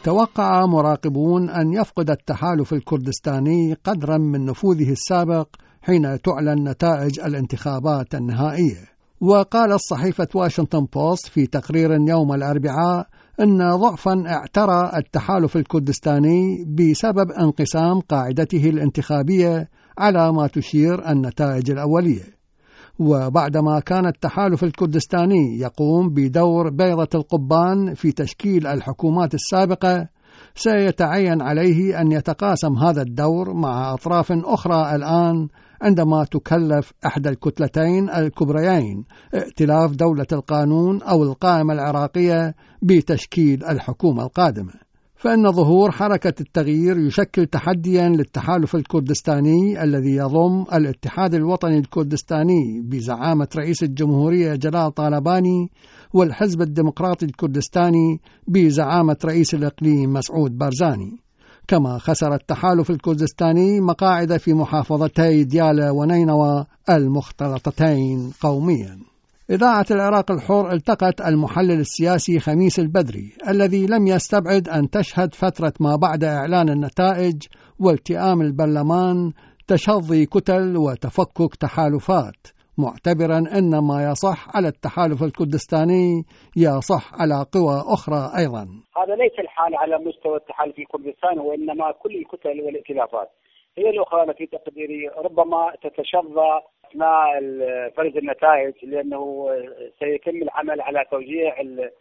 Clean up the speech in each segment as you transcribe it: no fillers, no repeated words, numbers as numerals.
توقع مراقبون أن يفقد التحالف الكردستاني قدرا من نفوذه السابق حين تعلن نتائج الانتخابات النهائية. وقالت صحيفة واشنطن بوست في تقرير يوم الأربعاء أن ضعفا اعترى التحالف الكردستاني بسبب انقسام قاعدته الانتخابية على ما تشير النتائج الأولية. وبعدما كان التحالف الكردستاني يقوم بدور بيضة القضبان في تشكيل الحكومات السابقة، سيتعين عليه أن يتقاسم هذا الدور مع أطراف أخرى الآن عندما تكلف إحدى الكتلتين الكبريين ائتلاف دولة القانون أو القائمة العراقية بتشكيل الحكومة القادمة. فإن ظهور حركة التغيير يشكل تحديا للتحالف الكردستاني الذي يضم الاتحاد الوطني الكردستاني بزعامة رئيس الجمهورية جلال طالباني والحزب الديمقراطي الكردستاني بزعامة رئيس الإقليم مسعود بارزاني. كما خسر التحالف الكردستاني مقاعد في محافظتي ديالى ونينوى المختلطتين قوميا. إذاعة العراق الحر التقت المحلل السياسي خميس البدري الذي لم يستبعد أن تشهد فترة ما بعد إعلان النتائج والتئام البرلمان تشظي كتل وتفكك تحالفات، معتبرا أن ما يصح على التحالف الكردستاني يصح على قوى أخرى أيضا. هذا ليس الحال على مستوى التحالف الكردستاني، وإنما كل الكتل والائتلافات هي الأخرى التي تقديري ربما تتشظى أثناء فرز النتائج، لأنه سيتم العمل على توزيع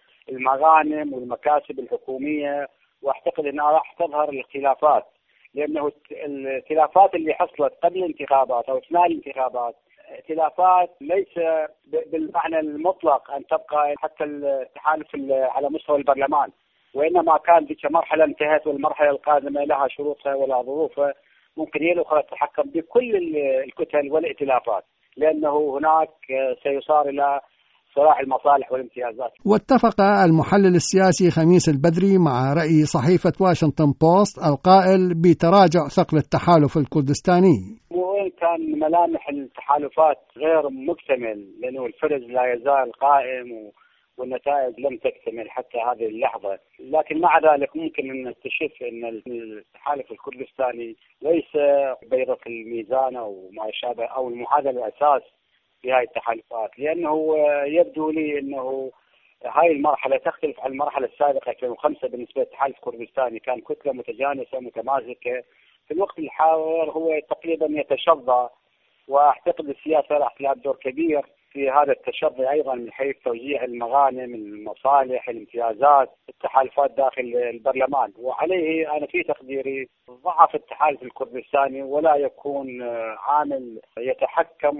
المغانم والمكاسب الحكومية، وأعتقد أنها راح تظهر الاختلافات، لأنه الاختلافات اللي حصلت قبل الانتخابات أو أثناء الانتخابات ائتلافات ليس بالمعنى المطلق أن تبقى حتى التحالف على مستوى البرلمان، وإنما كان ذيك مرحلة انتهت، والمرحلة القادمة لها شروطها ولا ظروفها، ممكن هي الأخرى تتحكم بكل الكتل والائتلافات، لأنه هناك سيصار إلى صراع المصالح والامتيازات. واتفق المحلل السياسي خميس البدري مع رأي صحيفة واشنطن بوست القائل بتراجع ثقل التحالف الكردستاني. وإن كان ملامح التحالفات غير مكتمل، لأنه الفرز لا يزال قائم والنتائج لم تكتمل حتى هذه اللحظة، لكن مع ذلك ممكن أن نكتشف أن التحالف الكردستاني ليس بيضة الميزان أو ما يشابه أو هذا الأساس في هذه التحالفات، لأنه يبدو لي أنه هاي المرحلة تختلف عن المرحلة السابقة 2005. بالنسبة للتحالف الكردستاني كان كتلة متجانسة متمازكة، في الوقت الحاضر هو تقريبا يتشظى، وأعتقد السياسة راح تلعب دور كبير في هذا التشظي أيضا من حيث توزيع المغانم، المصالح، الامتيازات، التحالفات داخل البرلمان. وعليه أنا في تقديري ضعف التحالف الكردستاني ولا يكون عامل يتحكم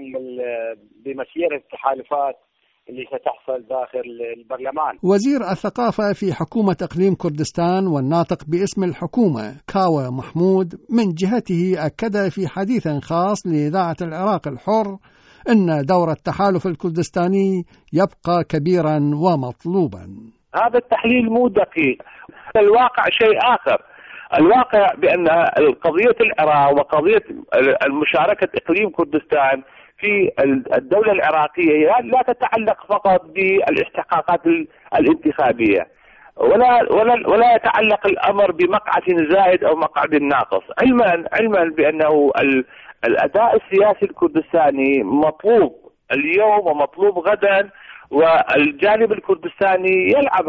بمسيرة التحالفات اللي ستحصل داخل البرلمان. وزير الثقافة في حكومة إقليم كردستان والناطق باسم الحكومة كاوى محمود من جهته أكد في حديث خاص لإذاعة العراق الحر أن دور التحالف الكردستاني يبقى كبيرا ومطلوبا. هذا التحليل مو دقيق، الواقع شيء آخر. الواقع بأن قضية العراق وقضية المشاركة إقليم كردستان في الدولة العراقية لا تتعلق فقط بالاستحقاقات الانتخابية، ولا يتعلق الأمر بمقعد زائد أو مقعد ناقص، علما بأنه الأداء السياسي الكردستاني مطلوب اليوم ومطلوب غدا، والجانب الكردستاني يلعب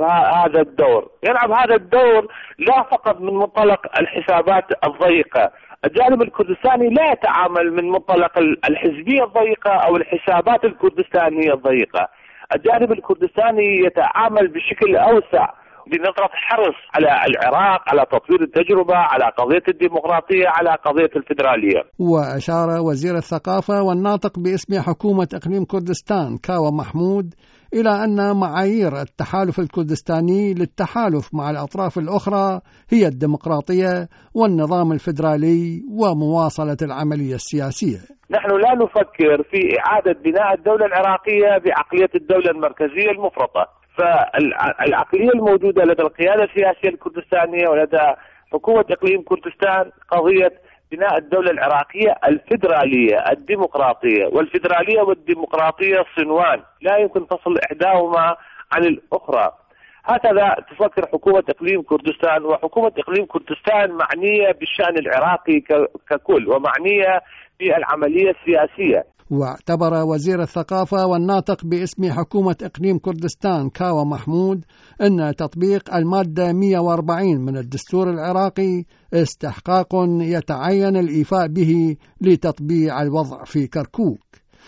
هذا الدور لا فقط من منطلق الحسابات الضيقة. الجانب الكردستاني لا يتعامل من منطلق الحزبية الضيقة أو الحسابات الكردستانية الضيقة. الجانب الكردستاني يتعامل بشكل أوسع بنظرة حرص على العراق، على تطوير التجربة، على قضية الديمقراطية، على قضية الفيدرالية. وأشار وزير الثقافة والناطق باسم حكومة إقليم كردستان كاوى محمود إلى أن معايير التحالف الكردستاني للتحالف مع الأطراف الأخرى هي الديمقراطية والنظام الفيدرالي ومواصلة العملية السياسية. نحن لا نفكر في إعادة بناء الدولة العراقية بعقلية الدولة المركزية المفرطة، فالعقلية الموجودة لدى القيادة السياسية الكردستانية ولدى حكومة إقليم كردستان قضية بناء الدولة العراقية الفيدرالية الديمقراطية، والفيدرالية والديمقراطية صنوان لا يمكن فصل إحداهما عن الأخرى. هكذا تفكر حكومة إقليم كردستان، وحكومة إقليم كردستان معنية بالشأن العراقي ككل ومعنية بالعملية السياسية. واعتبر وزير الثقافة والناطق باسم حكومة إقليم كردستان كاوى محمود أن تطبيق المادة 140 من الدستور العراقي استحقاق يتعين الإيفاء به لتطبيع الوضع في كركوك،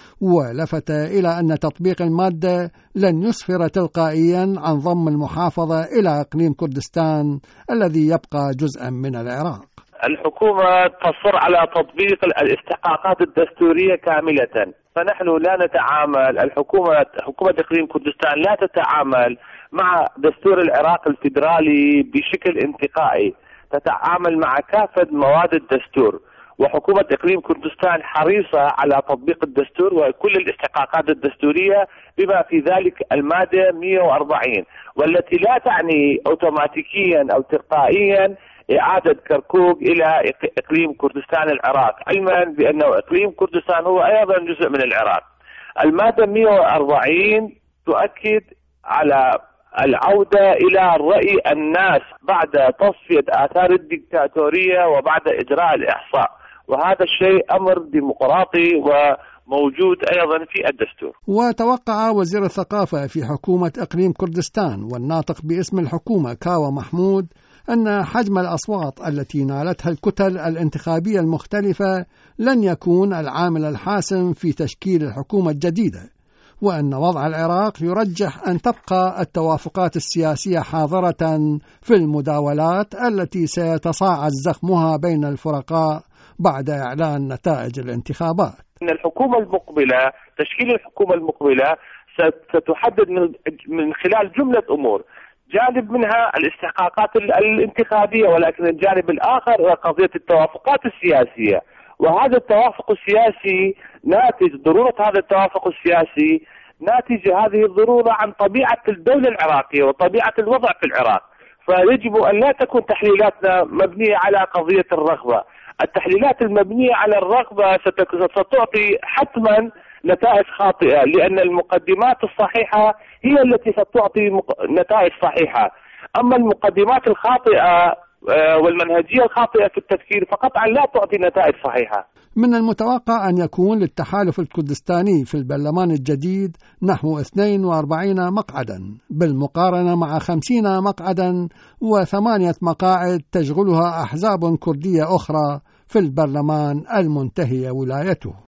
ولفت إلى أن تطبيق المادة لن يسفر تلقائيا عن ضم المحافظة إلى إقليم كردستان الذي يبقى جزءا من العراق. الحكومة تصر على تطبيق الاستحقاقات الدستورية كاملة، فنحن لا نتعامل، حكومة إقليم كردستان لا تتعامل مع دستور العراق الفيدرالي بشكل انتقائي، تتعامل مع كافة مواد الدستور، وحكومة إقليم كردستان حريصة على تطبيق الدستور وكل الاستحقاقات الدستورية بما في ذلك المادة 140، والتي لا تعني أوتوماتيكيا أو تلقائيا إعادة كركوك إلى إقليم كردستان العراق، علما بأنه إقليم كردستان هو أيضا جزء من العراق. المادة 140 تؤكد على العودة إلى رأي الناس بعد تصفية آثار الدكتاتورية وبعد إجراء الإحصاء، وهذا الشيء أمر ديمقراطي وموجود أيضا في الدستور. وتوقع وزير الثقافة في حكومة إقليم كردستان والناطق باسم الحكومة كاوى محمود أن حجم الأصوات التي نالتها الكتل الانتخابية المختلفة لن يكون العامل الحاسم في تشكيل الحكومة الجديدة، وأن وضع العراق يرجح أن تبقى التوافقات السياسية حاضرة في المداولات التي سيتصاعد زخمها بين الفرقاء بعد إعلان نتائج الانتخابات. إن الحكومة المقبلة، تشكيل الحكومة المقبلة ستحدد من خلال جملة أمور، جانب منها الاستحقاقات الانتخابية، ولكن الجانب الآخر قضية التوافقات السياسية، وهذا التوافق السياسي ناتج، ضرورة هذا التوافق السياسي ناتج هذه الضرورة عن طبيعة الدولة العراقية وطبيعة الوضع في العراق، فيجب أن لا تكون تحليلاتنا مبنية على قضية الرغبة. التحليلات المبنية على الرغبة ستعطي حتما نتائج خاطئة، لأن المقدمات الصحيحة هي التي ستعطي نتائج صحيحة، أما المقدمات الخاطئة والمنهجية الخاطئة في التفكير فقطعا لا تعطي نتائج صحيحة. من المتوقع أن يكون للتحالف الكردستاني في البرلمان الجديد نحو 42 مقعدا بالمقارنة مع 50 مقعدا و8 مقاعد تشغلها أحزاب كردية أخرى في البرلمان المنتهي ولايته.